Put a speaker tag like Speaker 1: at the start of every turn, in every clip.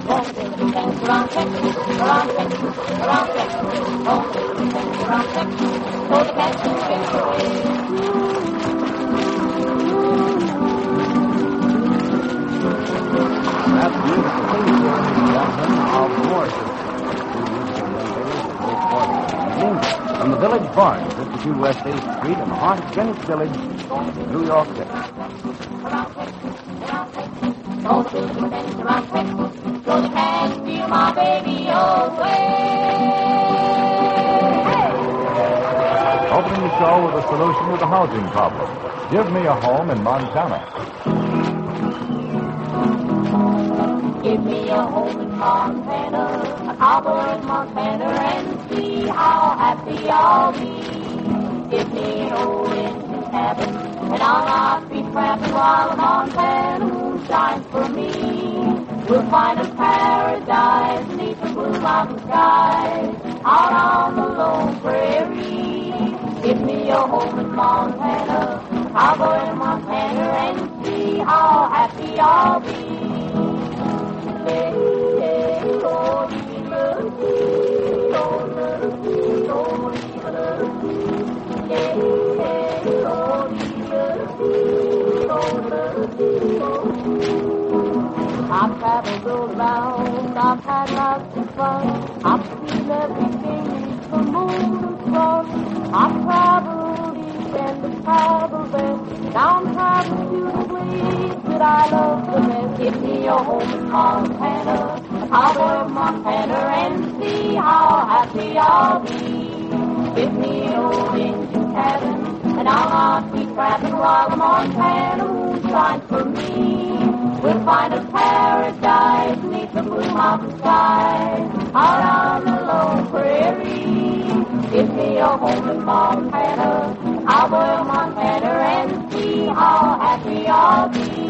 Speaker 1: Home to dance around Texas, around Texas, around Texas. Home to dance around Texas, so the cats can chase away.
Speaker 2: That's beautiful thing here, gentlemen, of Morrison. From the Village Barn, 52 West 8th Street, in the heart of Greenwich Village, New York City.
Speaker 1: So they can't steal my baby away.
Speaker 3: Opening the show with a solution to the housing problem. Give me a home in Montana.
Speaker 1: Give me a home in Montana, a cowboy in Montana, and see how happy I'll be. Give me an old engine cabin, and I'll not be trapping while the Montana moon shines for me. We'll find a paradise beneath the blue mountain sky, out on the lone prairie. Give me a home in Montana, a cowboy in Montana, and see how happy I'll be. I've traveled all around, I've had lots of fun, I've seen everything from moon to sun. I've traveled east and I've traveled west, now I'm traveling to the place that I love the best. Give me a home in Montana, a cowboy in Montana, and see how happy I'll be. Give me an old engine cabin, and I'll not be trapping while the Montana moon shines for me. We'll find a paradise beneath the blue mountain sky, out on the lone prairie. Give me a home in Montana, a cowboy in Montana, and see how happy I'll be.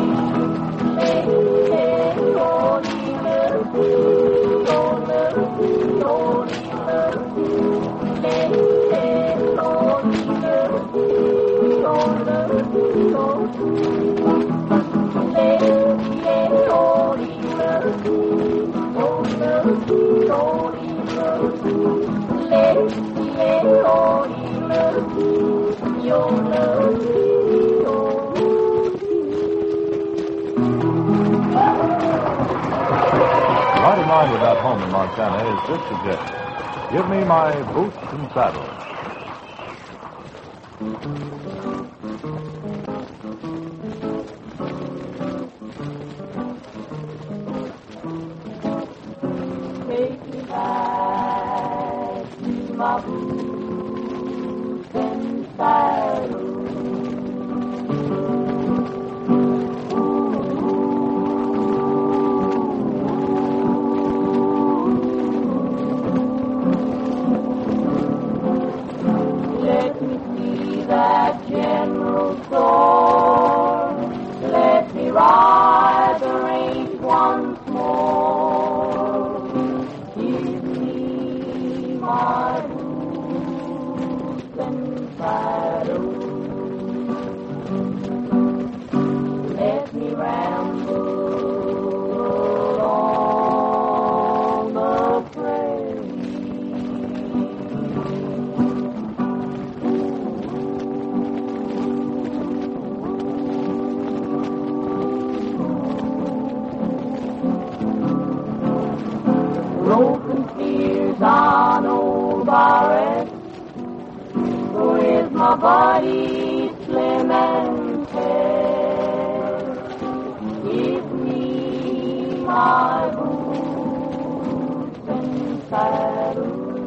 Speaker 3: Right in line with that home in Montana is this suggestion. Give me my boots and saddles.
Speaker 1: Take me back to my boots and saddles. Let me see that general store. Let me ride the range once more. Give me my boots and saddles. Let me ramble along the prairie. Broken spears on old Barrett, with my body slim and fair. Give me my boots and saddles.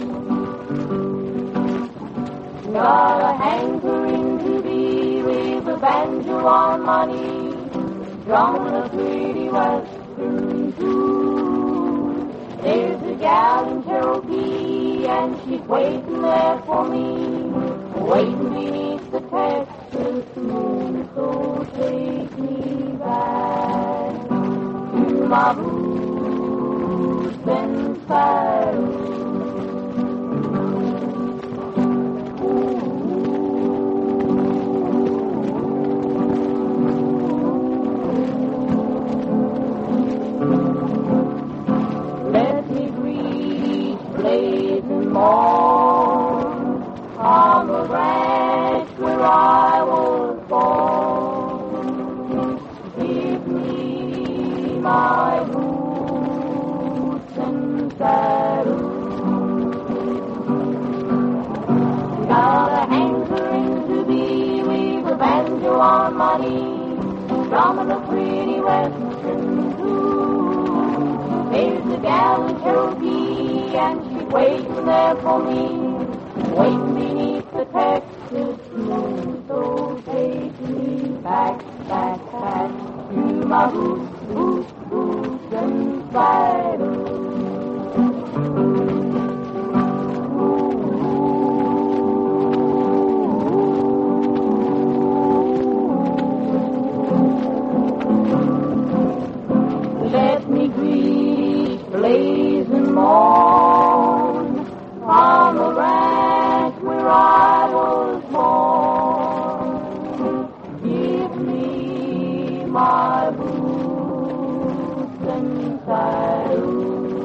Speaker 1: Got a hankering to be with a banjo on my knee, drumming a pretty western tune. There's a gal in Cherokee, and she's waiting there for me, waiting beneath the Texas moon. So take me back to my boots and saddles. Give me my boots and saddle. Got a hankering to be with a banjo on my knee, drumming a pretty western tune. There's a gal in Cherokee, and she's waiting there for me, waiting beneath the Texas moon. So take me back, back, back to my boots, boots and saddle. Let me greet blazing morn on the ranch where I was born. Give me my boots and saddle.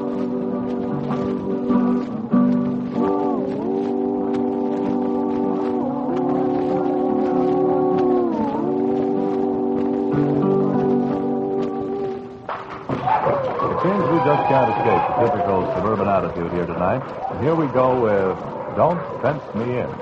Speaker 3: It seems we just can't escape the typical suburban attitude here tonight. And here we go with Don't Fence Me In.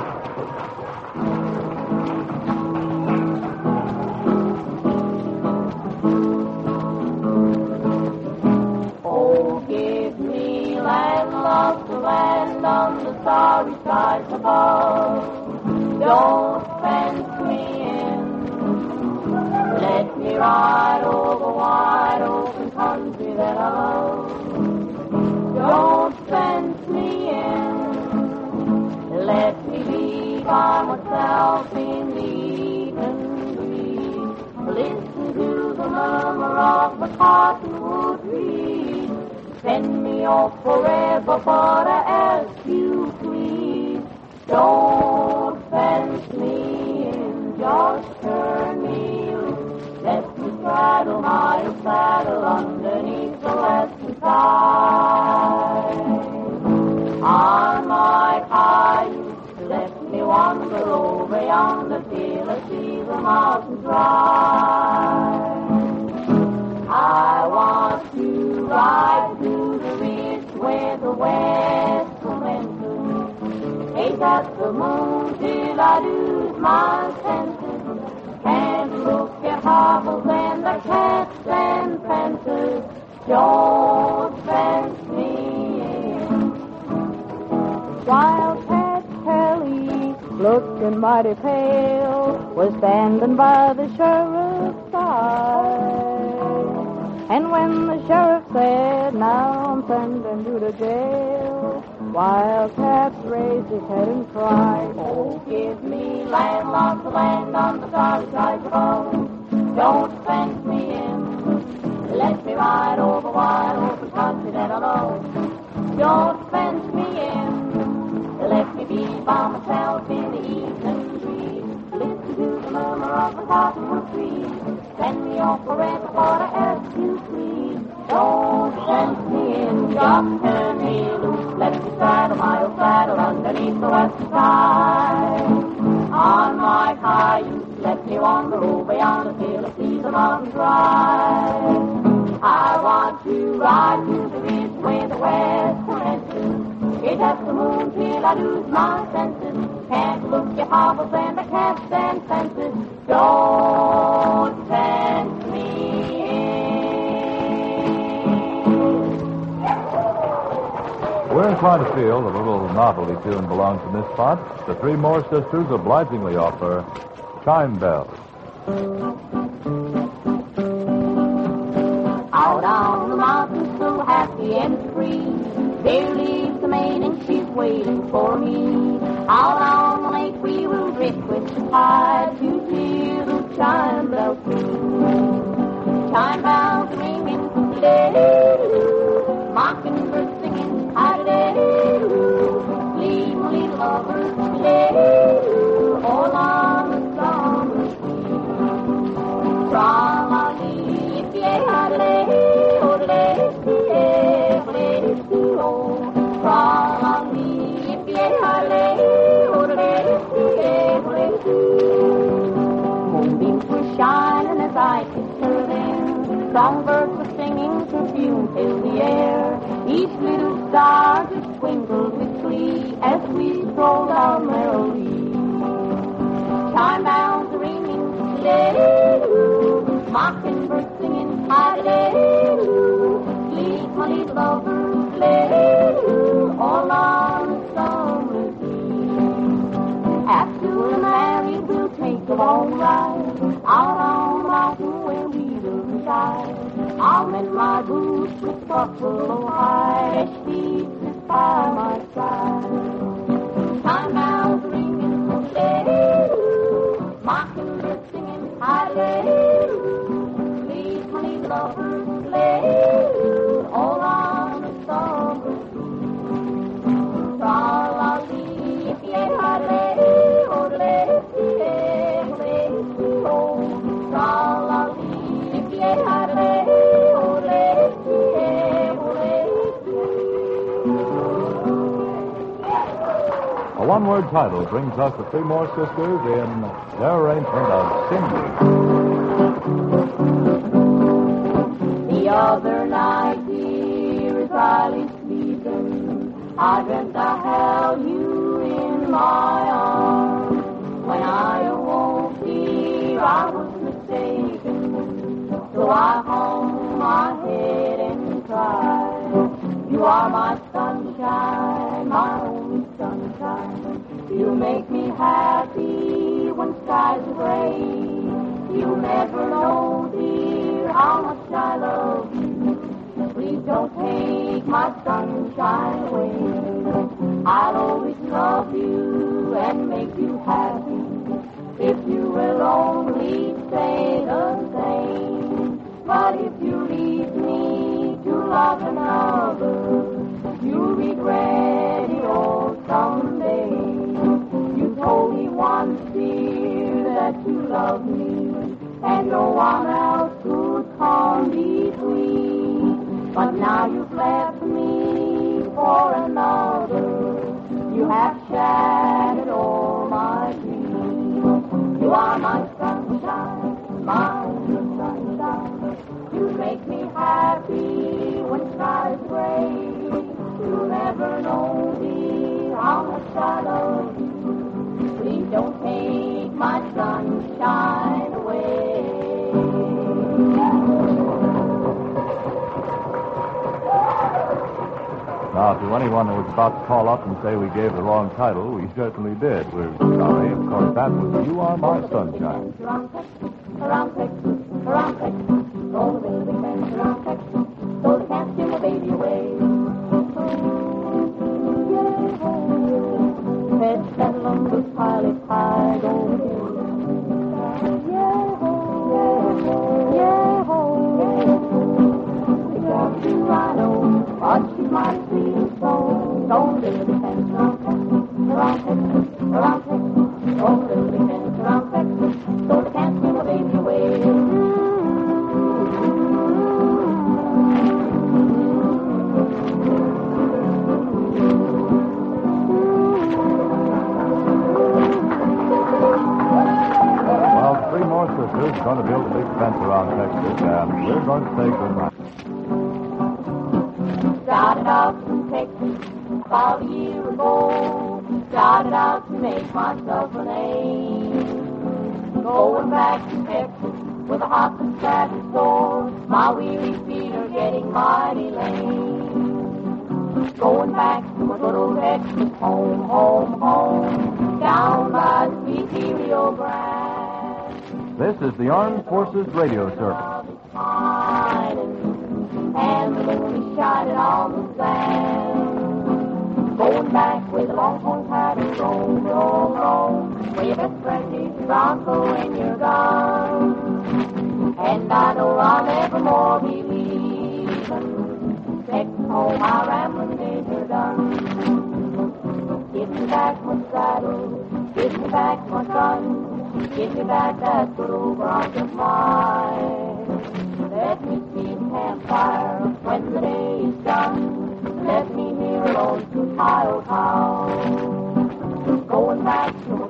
Speaker 1: Oh, give me land, lots of land on the starry skies above. Don't fence me in. Let me ride over wide open country that I love. Don't fence me in. Let me be by myself in the evening breeze. Listen to the murmur of the cottonwood trees. Send me off forever, but I ask you please, don't fence me in. Just turn me loose. Let me straddle my saddle underneath the western sky. On my cayuse, let me wander over yonder till I see the mountains rise. I want to ride to the ridge where the west commences. Gaze at the moon till I lose my senses. And look at hobbles and the cats and fences. Don't fence me in. Wildcat Kelly, looking mighty pale, was standing by the sheriff's side. And when the sheriff said, now I'm sending you to jail, Wildcat raised his head and cried, oh, give me land, lots of land on the starry skies above. Don't fence me in. Let me ride over wide open country that I love. Don't fence me in. Let me be by myself in the evening breeze. Listen to the murmur of the cottonwood trees. Send me off forever, but I ask you please. Don't fence me in. Just turn me loose. Let me saddle my old saddle underneath the western sky. On my cayuse, let me wander over yonder till I see the mountains rise. I want to ride to the ridge where the west commences. Gaze at the moon till I lose my senses. Can't look at hobbles and the cats and fences. Don't fence me in.
Speaker 3: We're inclined to feel the little novelty tune belongs in this spot. The Three Moore Sisters obligingly offer Chime Bells.
Speaker 1: Out on the mountain, so happy and free. There lives the maiden, and she's waiting for me. Out on the lake we will drift with the tide to hear the chime bells ring. Chime bells ringing, mockingbirds singing, gleam little lovers, all on the summer sea. Moonbeams were shining I kissed her there. Songbirds were singing perfume filled the air. Each little star just twinkled with glee as we strolled down merrily. Chime bells ringing, lay-loo, mockingbirds singing, high-lay-loo, sweet honey lovers, lay-loo, all on a summer's eve. After we're married, we'll take a long ride out on the mountain where we will reside. I'll mend my boots with buffalo hide as she sits by my side. Time bells ringing, lay-loo, mockingbirds singing, high-lay-loo, sweet honey lovers, lay-loo, all on the summer's eve. Tra-la-lee, yay-hi-lay, oh-lay-yay-oh, tra-la-lee, yay-hi-lay,
Speaker 3: A one-word title brings us the Three More Sisters in their arrangement of Cindy.
Speaker 1: The other night, dear, as I lay sleeping, I dreamt I held you in my arms. When I awoke, dear, I was mistaken, so I hung my head and cried. You are my sunshine, my only sunshine. You make me happy when skies are gray. You'll never know, dear, how much I love you. Please don't take my sunshine away. I'll always love you and make you happy if you will only say the same. But if you leave me to love another, you'll regret it all someday. You told me once, dear, that you love me, and no one else could come between. But now you've left me for another. You have shattered all my dreams. You are my sunshine, my only sunshine. You make me happy when skies gray. You'll never know, dear, how much I love you. Please don't take my sunshine away.
Speaker 3: Now, to anyone who was about to call up and say we gave the wrong title, we certainly did. We're sorry. Of course, that was You Are My Sunshine.
Speaker 1: Around Texas, around Texas, around Texas. All the way they dance around Texas, so they can't steal my baby away. Let's settle on this pilot high, go I know, but she might see so. Don't do the fence around Texas, around Texas, around Texas. Don't do the fence around Texas, so they can't steal my baby away.
Speaker 3: Well, the Three More Sisters are going to build a big fence around Texas, and we're going to say goodnight.
Speaker 1: Started out from Texas about a year ago. Started out to make myself a name. Going back to Texas with a hot and savage soul. My weary feet are getting mighty lame. Going back to my good old Texas home, home, home. Down by the sweet Rio Grande.
Speaker 3: This is the Armed Forces Radio Service.
Speaker 1: And the moon is shining on the sand. Going back with a longhorn hat and roam, roam, roam. Where your best friend is Bronco and you're gone. And I know I'll never more be leaving. Texas home, my rambling days are done. Give me back my saddle, give me back my gun. Give me back that good old Bronco of mine. Let me see the campfire when the day is done. Let me hear a lonesome Ohio town. Going back to